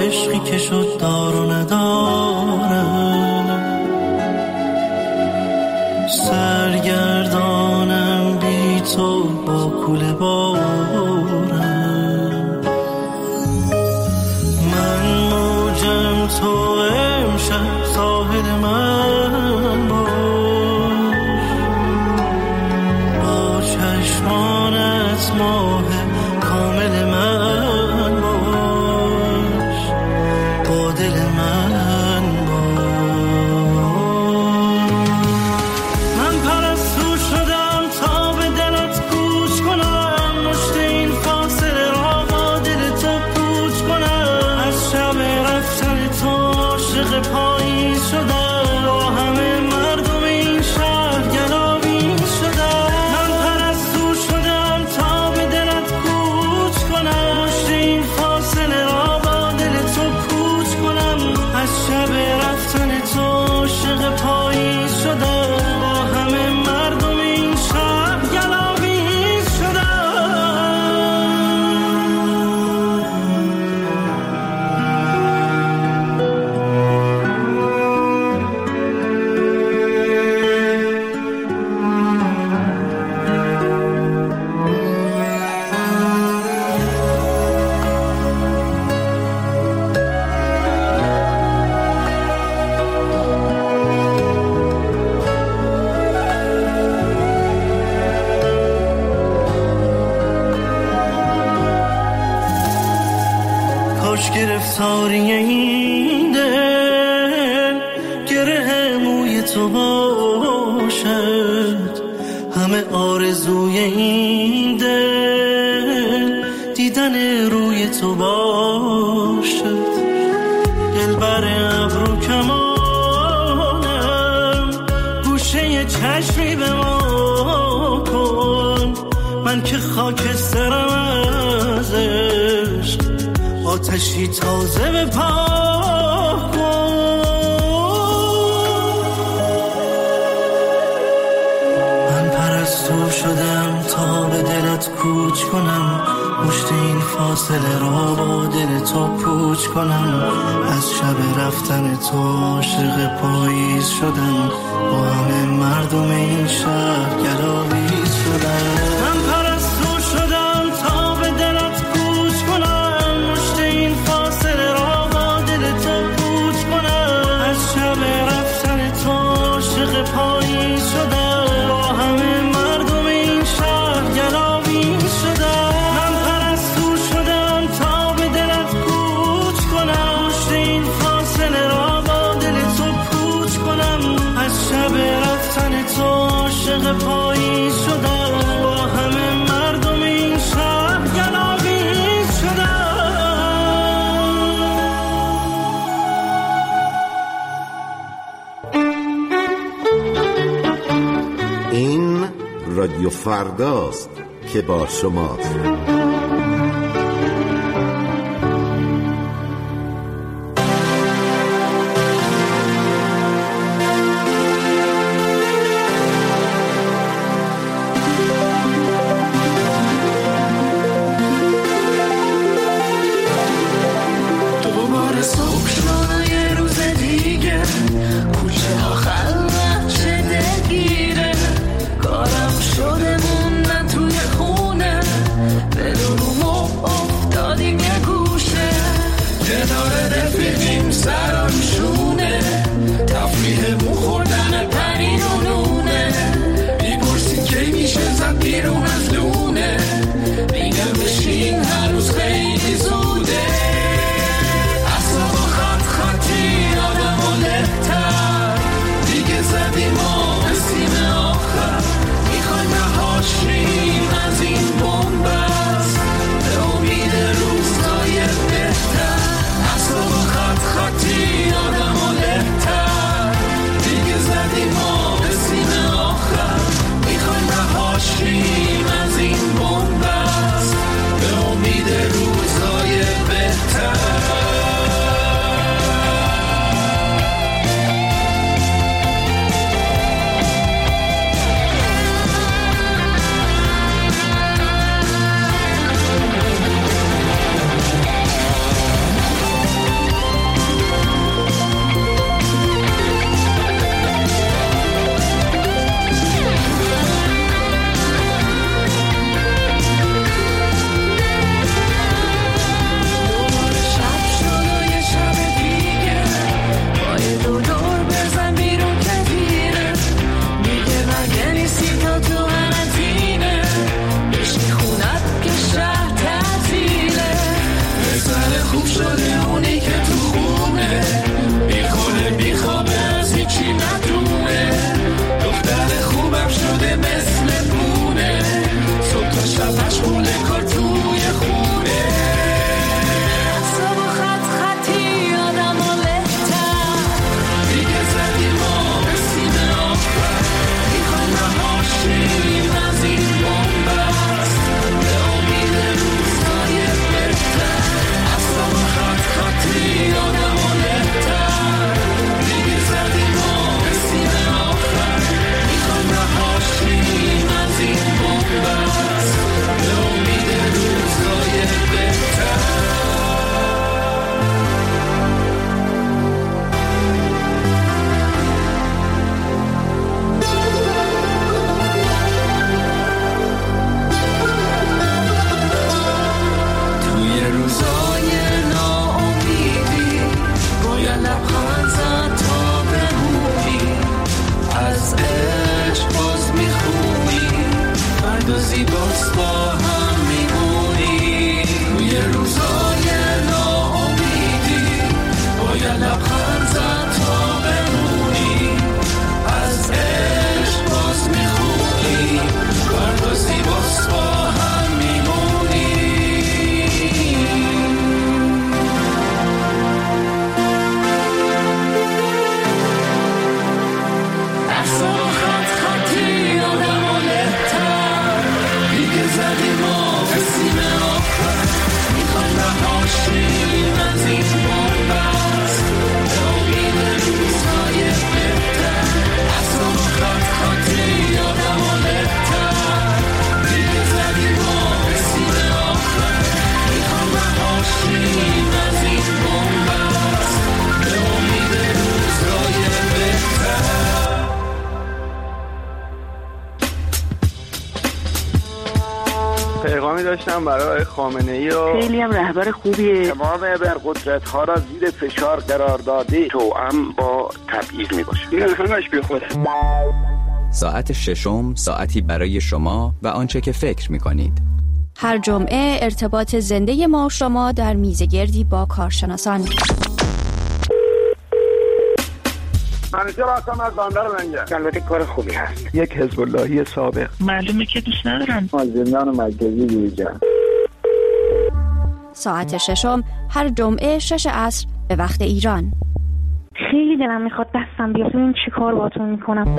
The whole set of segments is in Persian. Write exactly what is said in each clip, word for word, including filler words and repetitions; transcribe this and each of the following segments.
عشقی که شد دار و نداره، سرگردانم بی تو با کوله بارم، من موجم تو امشب ساحل من باش، با چشمانت ماه کامل من باش، با دل من باش. من پرستو شدم تا به دلت گوش کنم، مشت این فاصله را با دل تو پوچ کنم، از شب رفتن تو عاشق پاییز شدم، با همه مردم این شهر گلاویز شدم. من پرستو شدم تا به دلت گوش کنم، مشت این فاصله را با دل تو پوچ کنم، از شب رفتن تو عاشق پاییز شدم، با همه مردم این شهر گلاویز کاش گرفتاری این دل گره موی تو باشد، همه آرزوی این دل دیدن روی تو باشد، دلبر ابرو کمانم گوشه چشمی به ما کن، من که خاکسترم از عشق، آتشی تازه به پا کن. من پرستو شدم تا به دلت کوچ کنم، مشت این فاصله را با دل تو پوچ کنم، از شب رفتن تو عاشق پاییز شدم، با همه مردم این شهر گلاویز شدم. من پرستو شدم تا به دلت کوچ کنم، مشت این فاصله را با دل تو پوچ کنم، از شب رفتن تو عاشق پاییز شدم، با همه مردم این شهر گلاویز شدم. من پرستو شدم تا به دلت کوچ کنم، مشت این فاصله را با دل تو پوچ کنم، از شب رفتن تو عاشق پاییز شدم، با همه مردم این شهر گلاویز شدم. این رادیو فرداست که با شماست. دوباره صبح شد یه روز دیگه، کوچه ها خلوت چه دلگیره، کارم شده موندن توی خونه، روزای ناامیدی باید لبخند زد تا بمونی، از عشق باز میخونی، فردا زیباست با هم میمونی. روی روزای ناامیدی باید لبخند زد تا بمونی، از عشق باز میخونی، فردا زیباست با هم میمونی. احسان و خط خطی آدم و لحتر دیگه زدیم و رسیم آخر، میخوایم رهاشیم از این بنبست به امید روزهای بهتر. احسان و خط خطی آدم و لحتر دیگه زدیم و رسیم آخر، میخوایم رهاشیم از این بنبست به امید روزهای بهتر. پیغامی داشتم برای خامنه‌ای و خیلی هم رهبر خوبیه. تمام ابرقدرت ها را زیر فشار قرار داده، توأم با تبعیض می باشه. این همش بی خوده. ساعت ششم، ساعتی برای شما و آنچه که فکر می کنید. هر جمعه ارتباط زنده ما و شما در میزگردی با کارشناسان. منیجر هستم از بندر لنگر. البته کار خوبی هست. یک حزب اللهی سابق. معلومه که دوست ندارم. از زندان مرکزی دیجا. ساعت ششم هر جمعه شش عصر به وقت ایران. خیلی دلم میخواد دستم بیاد ببین چی کار باهاتون میکنم.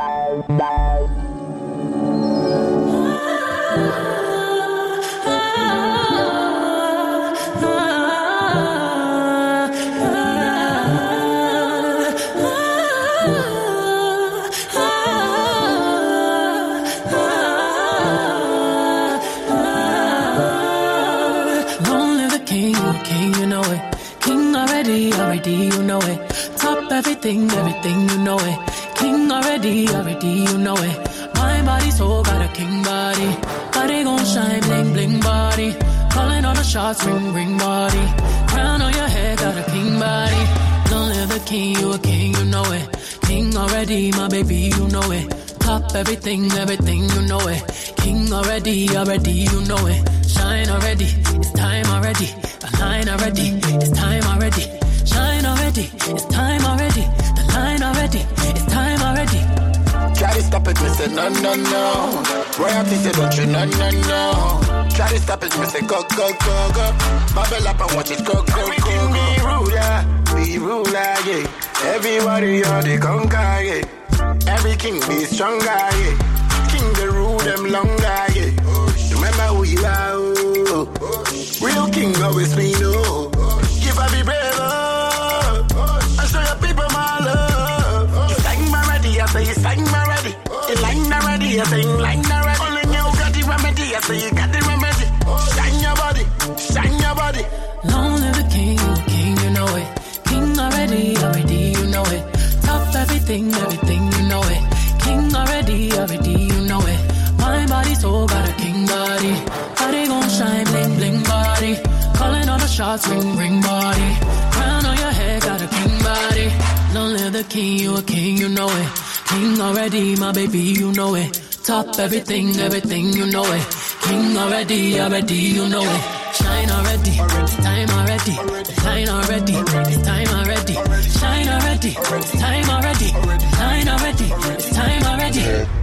Already, you know it. Top everything, everything, you know it. King already, already, you know it. My body, soul, got a king body. Body gon' shine, bling, bling body. Calling all the shots, ring, ring body. Crown on your head, got a king body. Don't live the king, you a king, you know it. King already, my baby, you know it. Top everything, everything, you know it. King already, already, you know it. Shine already, it's time already. The line already, it's time already. Shine already, it's time already. The line already, it's time already. Try to stop it, me say no, no, no. Royalty say don't you, no, no, no. Try to stop it, me say go, go, go, go. Bubble up and watch it go, go, go, go. Be ruler, be ruler, yeah. Everybody on the conquer, yeah. Every king be stronger, yeah. King the rule them longer, yeah. Remember who you are, oh. Real king always be no. Give up be brave, oh. And show your people my love. You sang my ready, I say you sang my ready. You line already, I say you line already. Only you got the remedy, I say you got the remedy. Shine your body, shine your body. Long live the king, you the king, you know it. King already, already, you know it. Top everything, everything, you know it. King already, already, you know it. My body, soul, got a king body. Body gon' shine, bling, bling body. Calling all the shots, ring, ring body. Crown on your head, got a king body. Long live the king, you a king, you know it. King already, my baby, you know it. Top everything, everything, you know it. King already, already, you know it. Shine already, it's time already. Shine already, it's time already. Shine already, it's time already. Shine already, it's time already.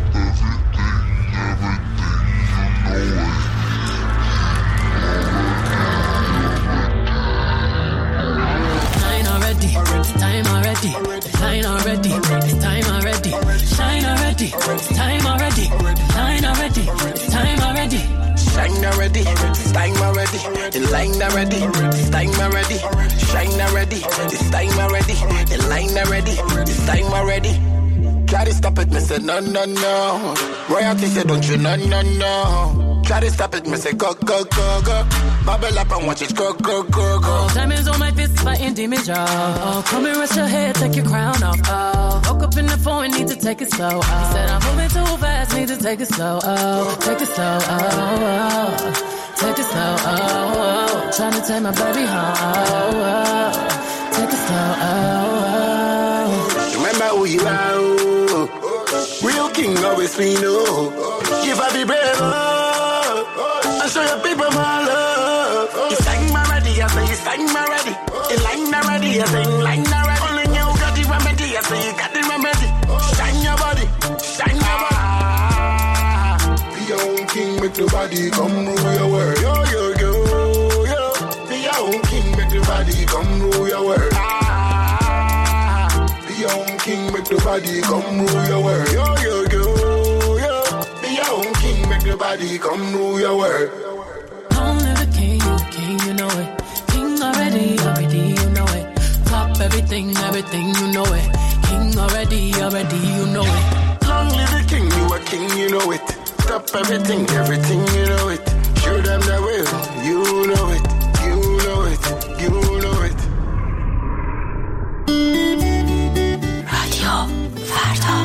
It's time already, shine already, it's time already, shine already, it's time already, shine already, it's time already. Shine already, it's time already. In line already, it's time already. Shine already, it's time already. In line already, it's time already. Try to stop it, me say no, no, no. Royalty say don't you, no, no, no. Try to stop it, me say go, go, go, go. Bubble up and watch it go, go, go, go. Oh, diamonds on my fist fighting demons, y'all. Oh, come and rest your head, take your crown off. Oh, woke up in the phone, need to take it slow. Oh, he said I'm moving too fast, need to take it slow. Oh, take it slow. Oh, oh, take it slow. Oh, oh. trying to take my baby home. Take it slow. Remember who you are. Real king always be no. If I be brave, I show your people my love. You sang my ready, I say you sang my ready. You line already, I say you line already. Only you got the remedy, I say you got the remedy. Shine your body, shine your body. Be your own king, make the body come rule your world. Yo, yo, yo, yo. Be your own king, make the body come rule your world. Be your own king, make the body come rule your world. Yo, yo, yo, yo. Be your own king, make the body come rule your world. Only the king, you the king, you know it. King already, already, you know it. Top everything, everything, you know it. King already, already, you know it. Long live the king, you a king, you know it. Top everything, everything, you know it. Show them the way, you know it. You know it, you know it. رادیو فردا.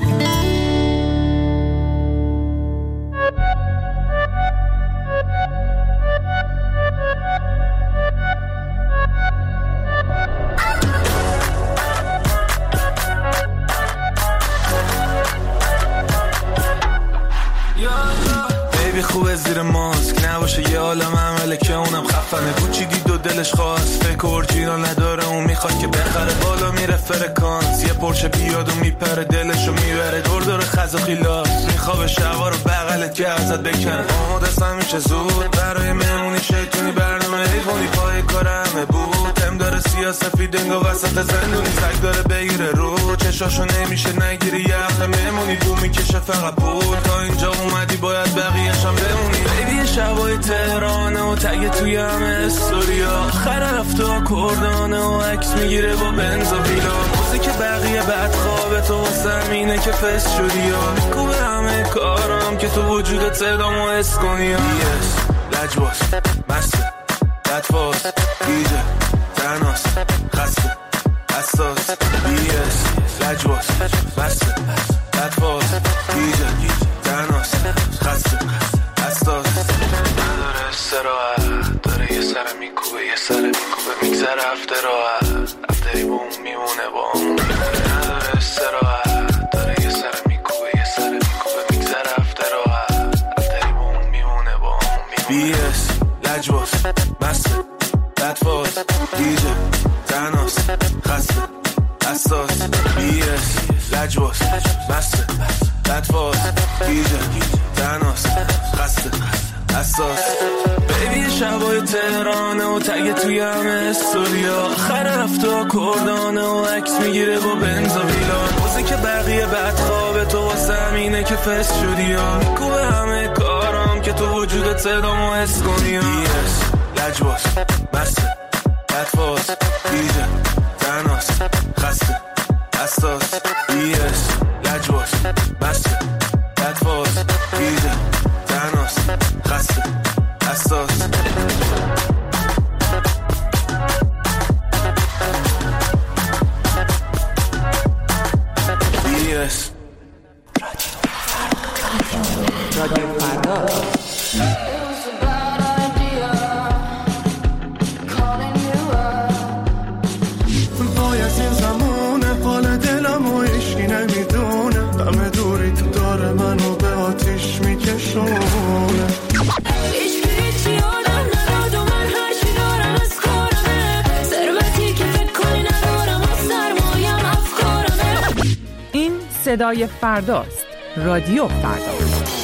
بیبی خوبه زیر ماسک نباشه یه عالم عمله که اونم خفنه کوچی دید و دلش خواست فکر اورجینال نداره اون میخواد که بخره بالا میره فرکانس یه پرشه بیاد و میپره دلشو میبره دور دور خز و خیلاس میخوابه شبا رو بغلت که ازت بکنه آماده است همیشه زود برای مهمونی شیطونی برنامه حیوانی پای کار همه بود هم داره سیاسفید انگا وسط زندونی سگ داره بگیره رو چشاشو نمیشه نگیری یه هفته مهمونی بو میکشه فقط بود تا اینجا اومدی باید بقیه‌شم بمونی بیبی شبای تهرانه و تگ توی همه استوریا آخر رفته آکوردانه و عکس میگیره با بنز و ویلا موزیک بقیه بعد خوابه تو واسه همینه که فست شدی یا میکوبه همه کارم که تو وجودت صدامو حس کنی یا بیس لجباس مسته بدفاز دیجه تناس خسته حساس بیس لجباس مسته بدفاز دیجه تناس خسته حساس نداره استراحت داره یه سر میکوبه یه سر میکوبه میگذره هفته راحت هفتهی با اون میمونه با اون میمونه نداره استراحت داره یه سر میکوبه یه سر میکوبه میگذره هفته راحت هفتهی با اون میمونه با اون میمونه بی اس لجباس مسته بدفاز دیجه تناس خسته حساس بی اس لجباس مسته بدفاز دیجه تناس خسته حساس بیبی شبای تهرانه و تگ توی همه استوریا آخر رفته آکوردانه و عکس میگیره با بنز و ویلا موزیک بقیه بعد خوابه تو واسه همینه که فست شدی یا میکوبه همه کارم که تو وجودت صدامو حس کنی بی اس لجباس مسته بدفاز دیجه تناس خسته حساس بی اس لجباس مسته بدفاز دیجه تناس خسته حساس بی اس رادیو فردا. منو به آتیش میکشونه هیچ هیچی آدم نداد و من هرچی دارم از کارمه ثروتی که فکر کنی ندارم و سرمایم افکارمه. این صدای فرداست. رادیو فردا.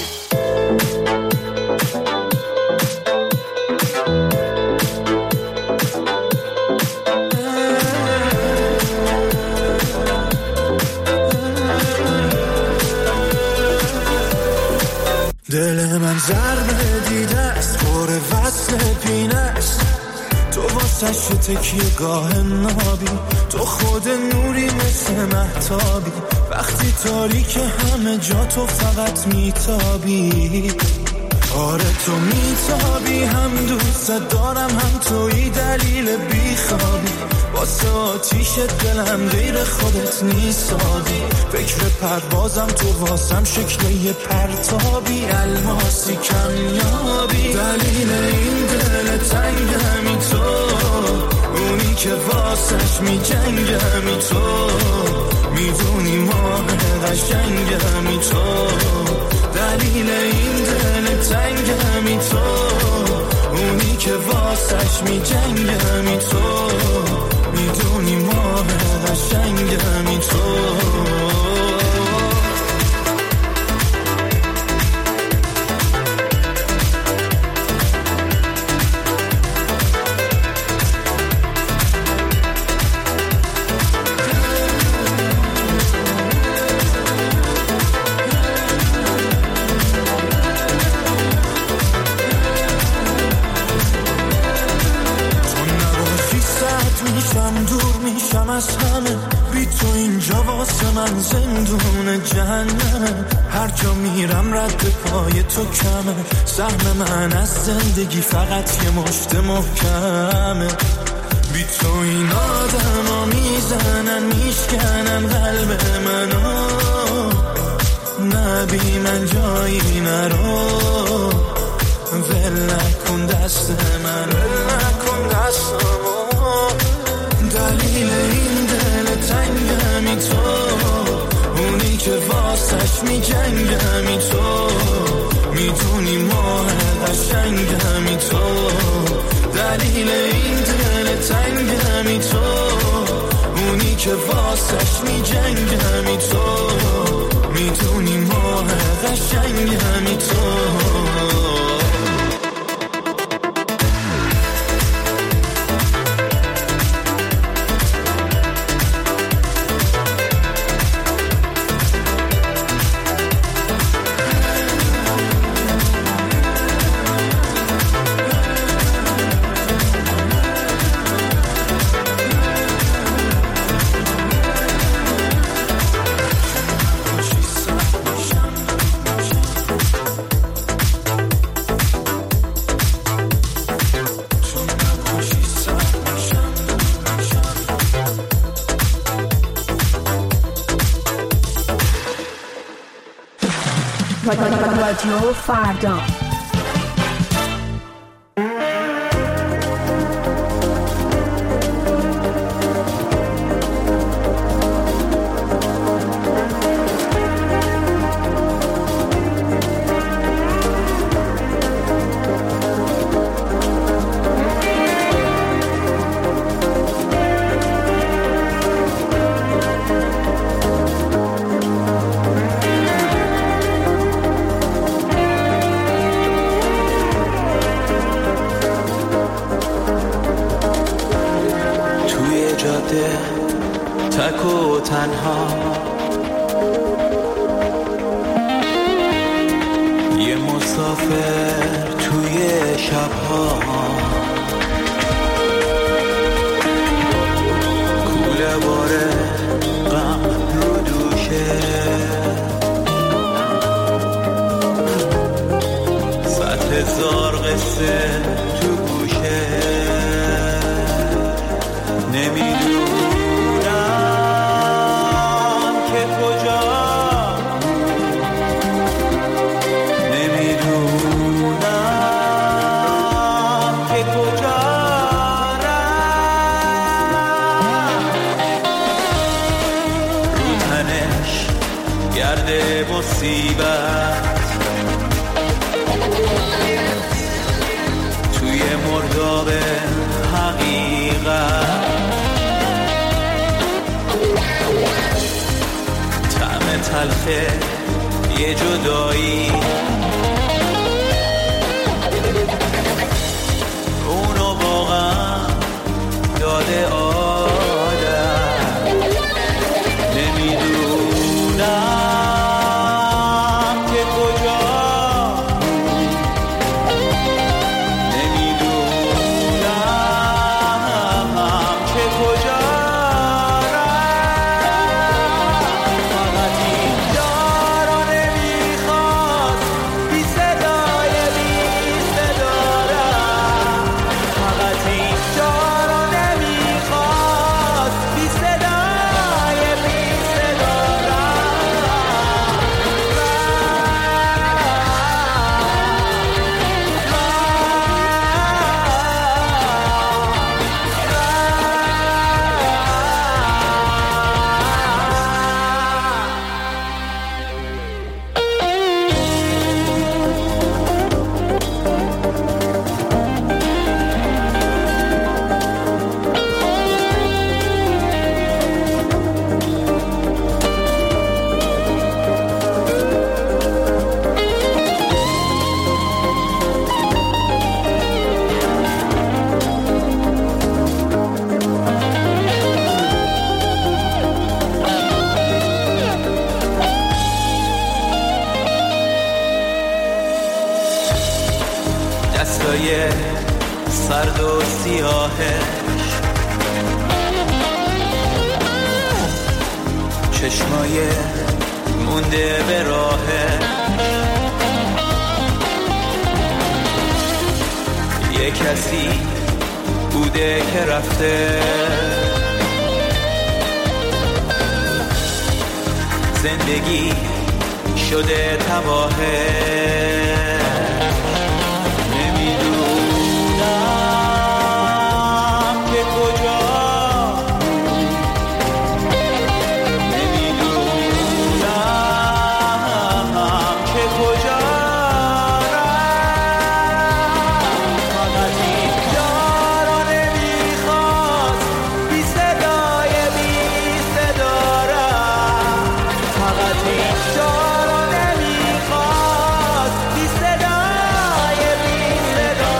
دل من ضربه دیده است پر وصل پینه است تو واسه شو تکیه گاه نابی تو خود نوری مثل مهتابی وقتی تاریک همه جا تو فقط میتابی آره تو میتابی هم دوست دارم هم توی دلیل بیخوابی باز واسه آتیش دلم غیر خودت نیست عادی. فکر پروازم تو واسم شکل یه پرتابی، الماسی کمیابی. دلیل این دل تنگمی تو، اونی که واسش می جنگمی تو. میدونی ماه قشنگمی تو، دلیل این دل تنگمی تو. اونی که واسش می جنگمی تو، میدونی ماه قشنگمی تو. از همه بی تو اینجا واسه من زندون جهنمه. هر جا میرم رد پای تو کمه، سهم من از زندگی فقط یه مشت محکمه. بی تو این آدم ها میزنن میشکنن قلب منو، نه بی من جایی نرو. ول نکن دست من، ول نکن دستمو. دلیل این دل تنگمی تو، اونی که واسش می جنگمی تو. میدونی ماه قشنگمی تو، دلیل این دل تنگمی تو. اونی که واسش می جنگمی تو، میدونی ماه قشنگمی تو. رادیو فردا. تک و تنها یه مسافر توی شبها، کوله باره غم رو دوشه، صد هزار قصه تو گوشه. نمیدونم که کجا، نمیدونم که کجا رفت. رو تنش گرده مصیبت، توی مرداب حقیقت. طعم تلخه یه جدایی، اونو واقعا داده آدم. نمیدونم که کجا، نمیدونم که کجا رفت. فقط این دارا نمیخواست چشمای مونده به راهش، یه کسی بوده که رفته، زندگی شده تباهه. نمیدونم که کجا، نمیدونم که کجا رفت، فقط این جا رو نمیخواست بی صدای بی صدا رفت، فقط این جا رو نمیخواست بی صدای بی صدا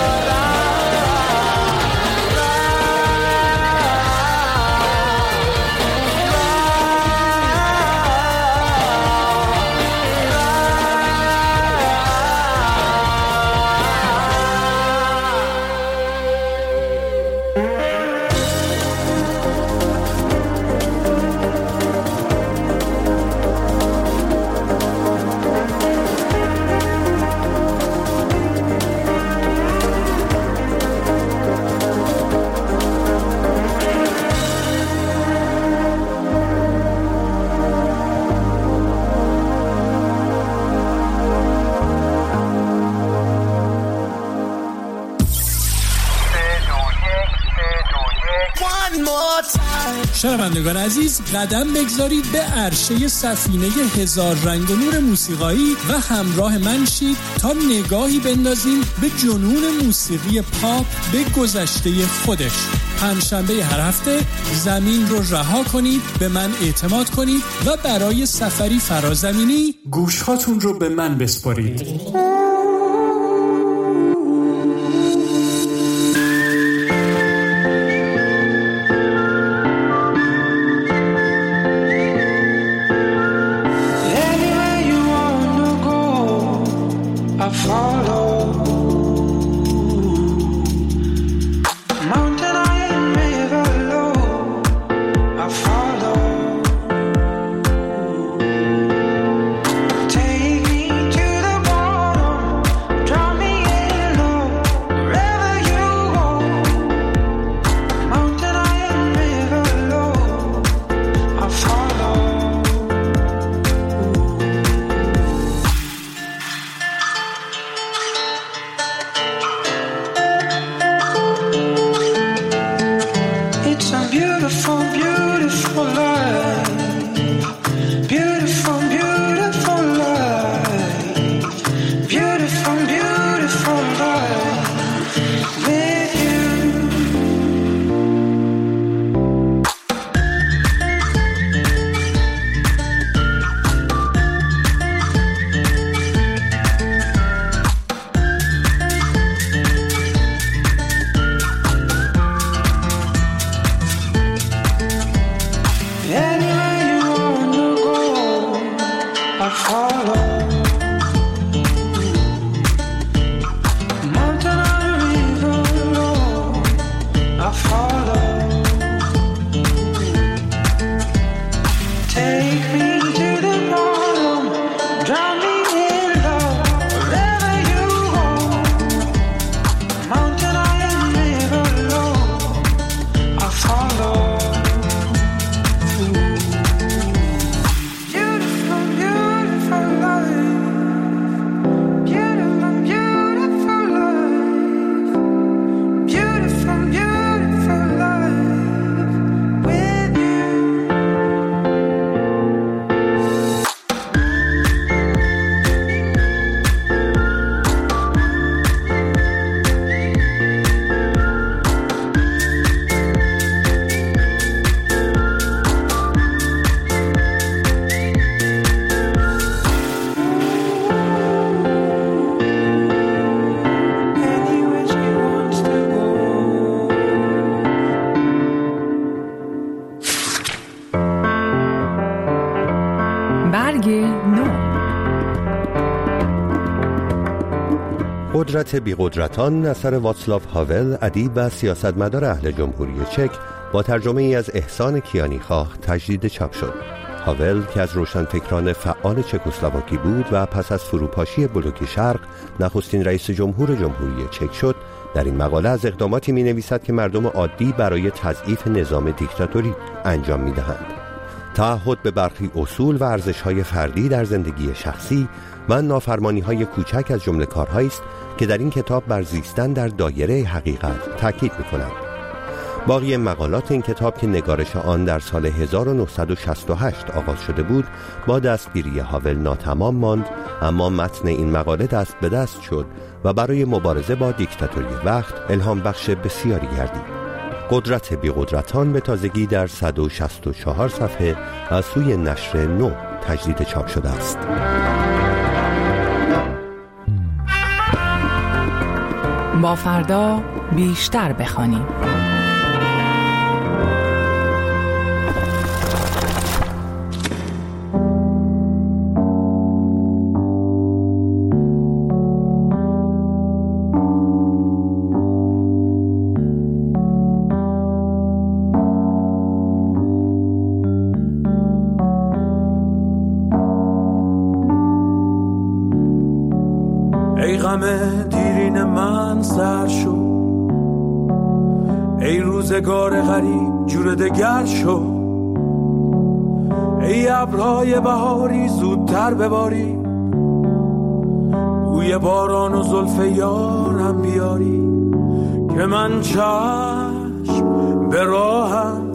شنوندگان عزیز، قدم بگذارید به عرشه سفینه هزار رنگ و نور موسیقایی و همراه من شید تا نگاهی بندازیم به جنون موسیقی پاپ به گذشته خودش. پنجشنبه هر هفته زمین رو رها کنید، به من اعتماد کنید و برای سفری فرازمینی گوشهاتون رو به من بسپارید. Take me to the bottom قدرت بی‌قدرتان اثر واتسلاو هاول، ادیب و سیاستمدار اهل جمهوری چک، با ترجمه ای از احسان کیانیخواه تجدید چاپ شد. هاول که از روشنفکران فعال چکسلواکی بود و پس از فروپاشی بلوک شرق نخستین رئیس جمهور جمهوری چک شد، در این مقاله از اقداماتی می نویسد که مردم عادی برای تضعیف نظام دیکتاتوری انجام می دهند. تعهد به برخی اصول و ارزش‌های فردی در زندگی شخصی و نافرمانی‌های کوچک از جمله کارهایی است که در این کتاب بر زیستن در دایره حقیقت تاکید می‌کنند. باقی مقالات این کتاب که نگارش آن در سال هزار و نهصد و شصت و هشت آغاز شده بود، با دستگیری هاول ناتمام ماند، اما متن این مقاله دست به دست شد و برای مبارزه با دیکتاتوری وقت الهام بخش بسیاری گردید. قدرت بی‌قدرتان به تازگی در صد و شصت و چهار صفحه از سوی نشر نو تجدید چاپ شده است. با فردا بیشتر بخوانیم. ای غم دیرین من سر شو، ای روزگار غریب جور دگر شو، ای ابرهای بهاری زودتر بباری، بوی باران و زلف یارم بیاری، که من چشم به راهم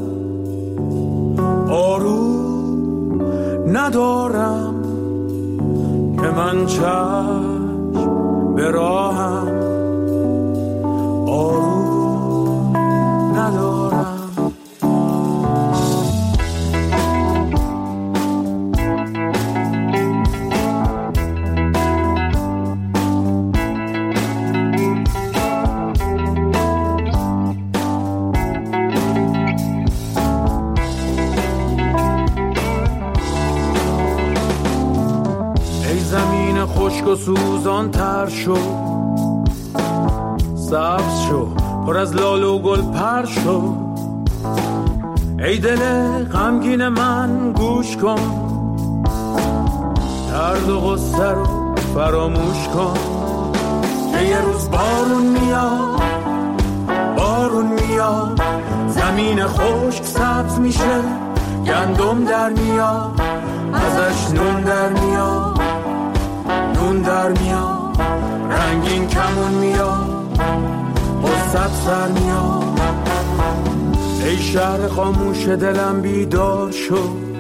آروم ندارم، که من چشم به راهم آروم ندارم. ای زمین خشک و سوزان تر شو، سبز شو پر از لاله و گل پر شو، ای دل غمگین من گوش کن، درد و غصه رو فراموش کن، که یه روز بارون میاد، بارون میاد، زمین خشک سبز میشه، گندم در میاد، ازش نون در میاد، نون در میاد، رنگین کمون میاد، قصت سر میاد. ای شهر خاموش دلم بیدار شو،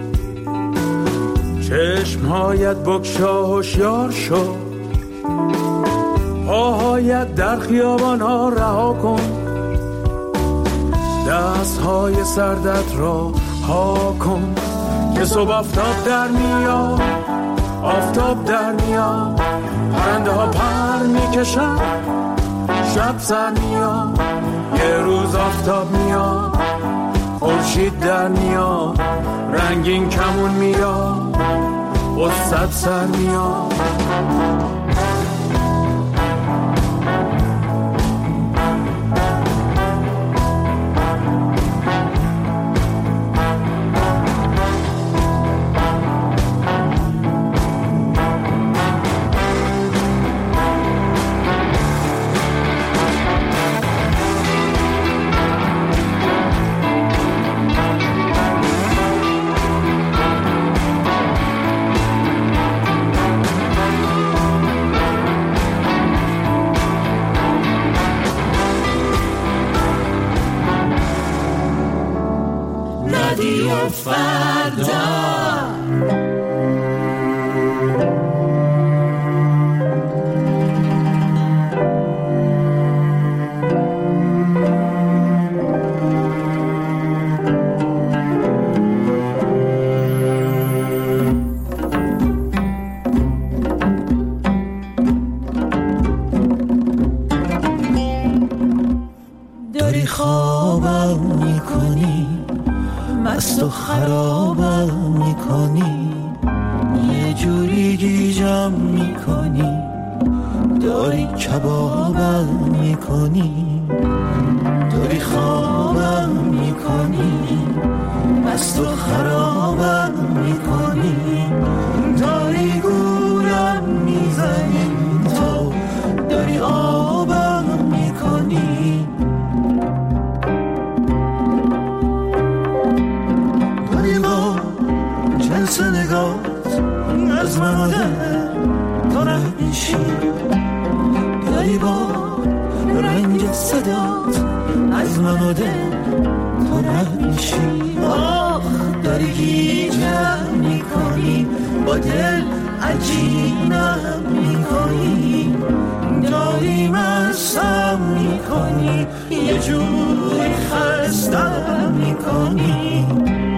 چشمهایت بگشا هوشیار شو، پاهایت در خیابان ها رها کن، دستهای سردت را ها کن، که صبح آفتاب در میاد، آفتاب در میاد، پرنده ها پر میکشن، شب سر میاد، یه روز آفتاب میاد، خورشید در میاد، رنگین کمون میاد، قصت سر میاد. رادیو فردا. داری خوابم میکنی، مست و خرابم میکنی، یه جوری گیجم میکنی، داری کبابم میکنی، داری خوابم میکنی، مست و خرابم میکنی، داری گولم میزنی، تو داری آبم میکنی، داری با جنس نگات از من و دل تو رد میشی، داری با رنگ صدات از من و دل تو رد میشی، آخ داری گیجم میکنی، با دل عجینم میکنی، داری مستم میکنی، یه جوری خستم میکنی.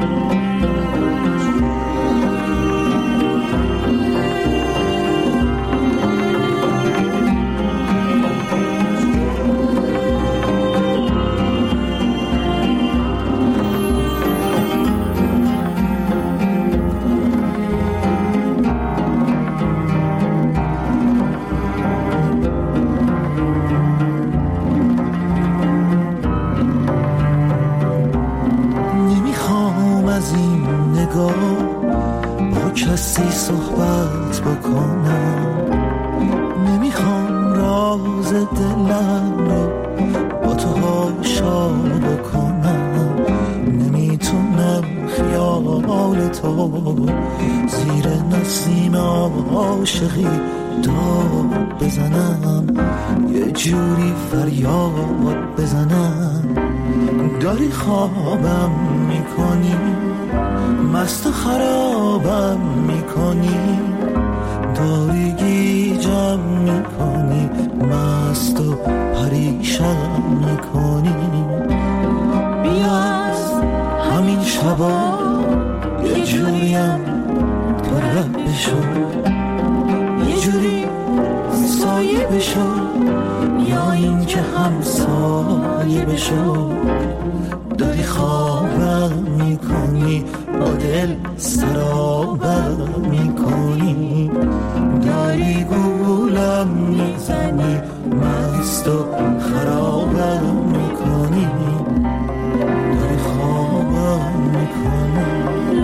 با کسی صحبت بکنم، نمیخوام راز دلم رو با تو هاشا بکنم، نمیتونم خیال تو زیر نسیم عاشقی داد بزنم، یه جوری فریاد بزنم، داری خوابم میکنی، مست و خرابم میکنی، داری گیجم میکنی، مست و پریشم میکنی، بیا از همین شبا یه جوریم تو رب بشو، یه جوری سایه بشو، یا این که همسایه بشو، داری خوابم میکنی، با دل سرابم میکنی، داری گولم میزنی، مست و خرابم میکنی، داری خوابم میکنی.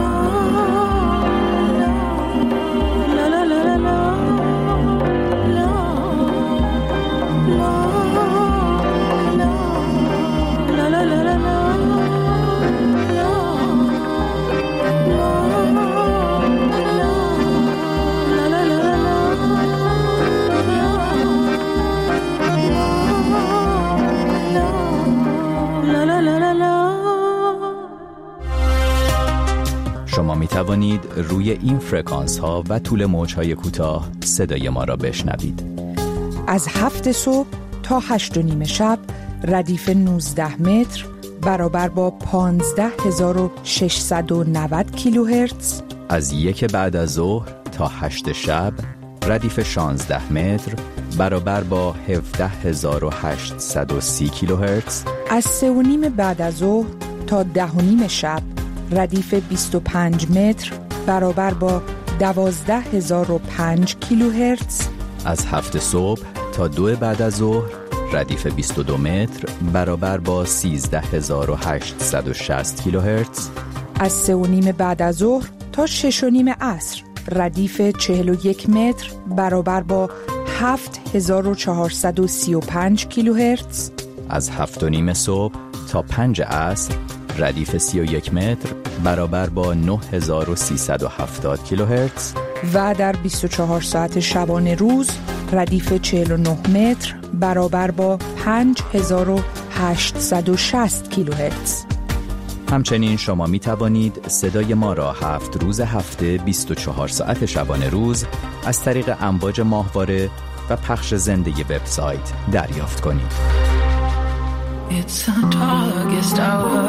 شما می توانید روی این فرکانس ها و طول موج های کوتاه صدای ما را بشنوید. از هفت صبح تا هشت و نیم شب ردیف نوزده متر برابر با پانزده هزار و ششصد و نود کیلوهرتز. از یک بعد از ظهر تا هشت شب ردیف شانزده متر برابر با هفده هزار و هشتصد و سی کیلوهرتز. از سه و نیم بعد از ظهر تا ده و نیم شب ردیف بیست و پنج متر برابر با دوازده هزار و پنج کیلوهرتز. از هفت صبح تا دو بعد از ظهر ردیف بیست و دو متر برابر با سیزده هزار و هشتصد و شصت کیلوهرتز. از سه و نیم بعد از ظهر تا شش و نیم عصر ردیف چهل و یک متر برابر با هفت هزار و چهارصد و سی و پنج کیلوهرتز. از هفت و نیم صبح تا پنج عصر ردیف سی و یک متر برابر با نه هزار و سیصد و هفتاد کیلوهرتز. و در بیست و چهار ساعت شبانه روز ردیف چهل و نه متر برابر با پنج هزار و هشتصد و شصت کیلوهرتز. همچنین شما می توانید صدای ما را هفت روز هفته بیست و چهار ساعت شبانه روز از طریق امواج ماهواره و پخش زنده وبسایت دریافت کنید. It's the darkest hour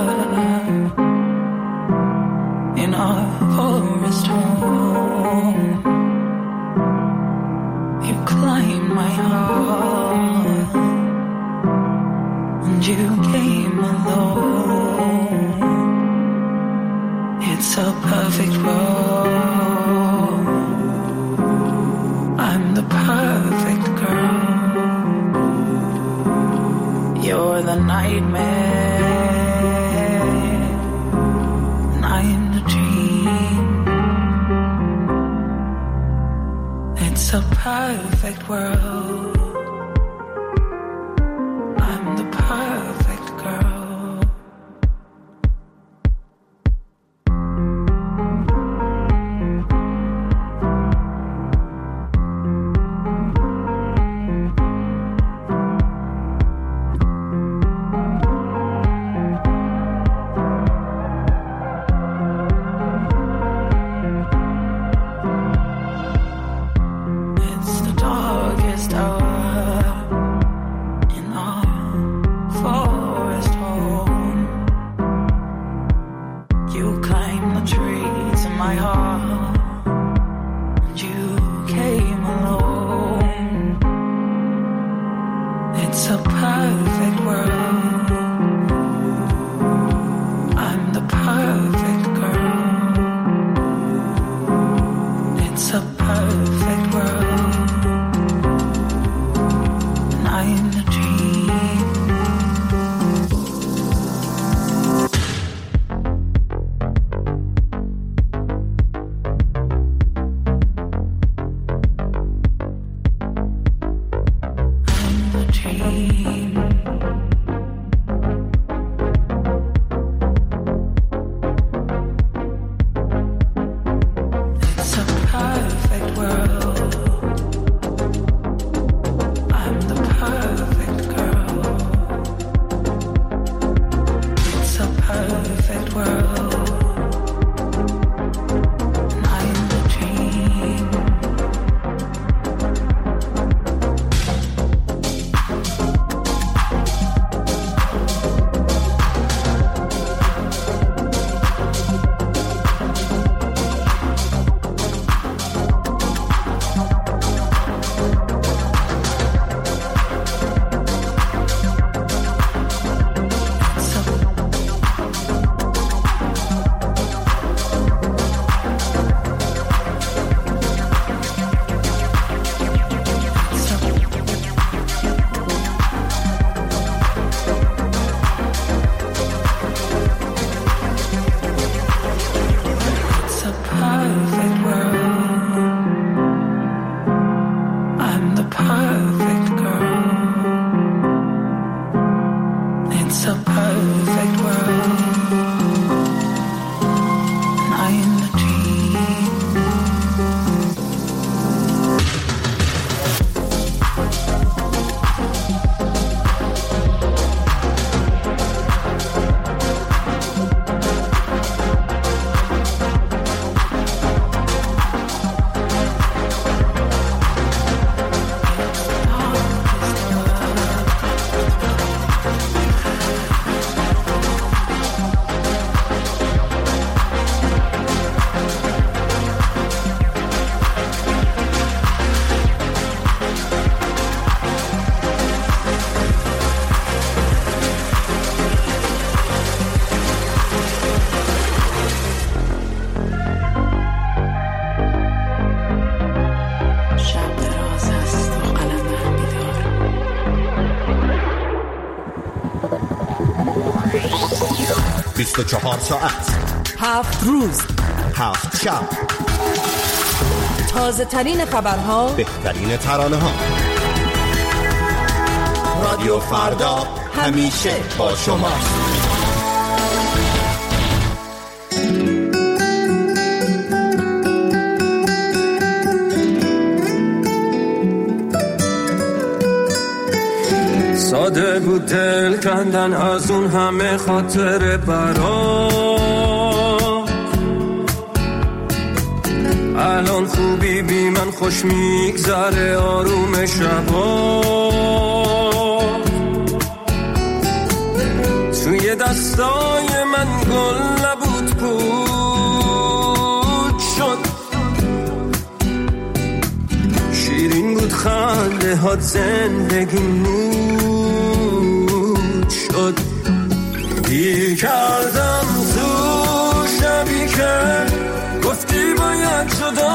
in our forest home. You climb my heart and you came alone. It's a perfect role. I'm the perfect girl. perfect world. I'm the perfect girl. بیست و چهار ساعت، هفت روز، هفت شب، تازه ترین خبرها، بهترین ترانه ها. رادیو فردا همیشه با شما. ساده بود دل کندن از اون همه خاطر برات، الان خوبی بی من خوش میگذره آروم شبا، توی دستای من گل نبود پود شد، شیرین بود خنده هات زندگی نود شد، گیر کردم تو شبی که گفتی باید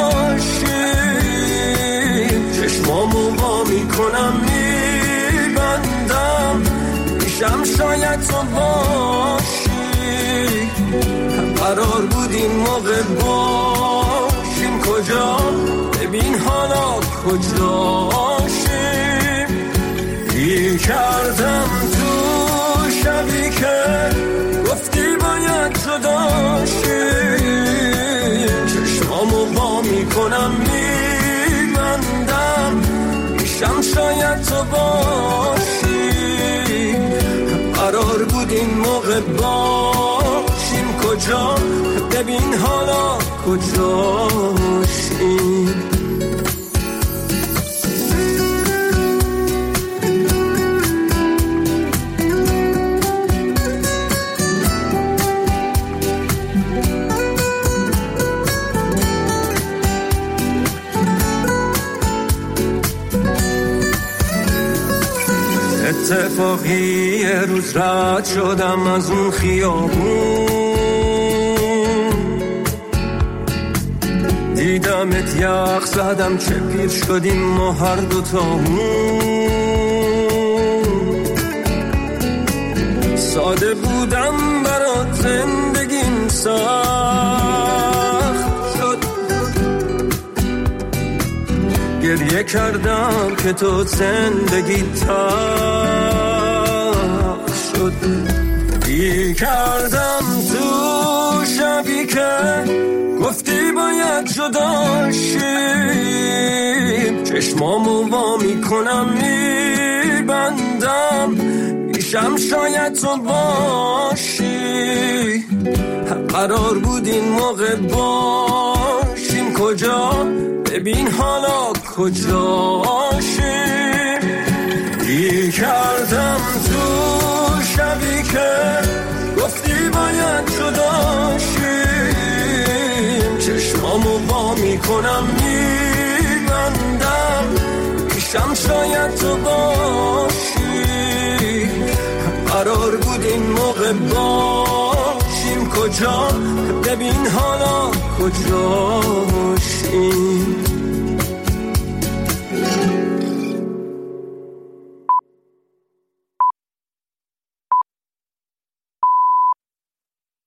جداشیم، چشمامو با میکنم میبندم میشم شاید تو باشی، هم قرار بود این موقع باشیم کجا، ببین حالا کجاشیم. گیر کردم تو شبی که گفتی باید جداشیم. چشمامو با میکنم میبندم، میشم شاید تو باشی. قرار بود این موقع باشیم کجا، ببین حالا کجاشیم. اتفاقی یه روز رد شدم از اون خیابون، دیدمت یخ زدم چه پیر شدیم ما هر دوتامون. ساده بودم برات زندگیم سخت شد، گریه کردم که تو زندگی تلخ شد. گیر کردم تو شبی که گفتی باید جداشیم. چشمامو وا میکنم میبندم، میشم شاید تو باشی. قرار بود این موقع باشیم کجا، ببین حالا کجاشیم. گیر کردم تو شبی که گفتی باید جداشیم. چشمامو با میکنم میبندم، میشم شاید تو باشی. قرار بود این موقع باشیم کجا، ببین حالا کجاشیم.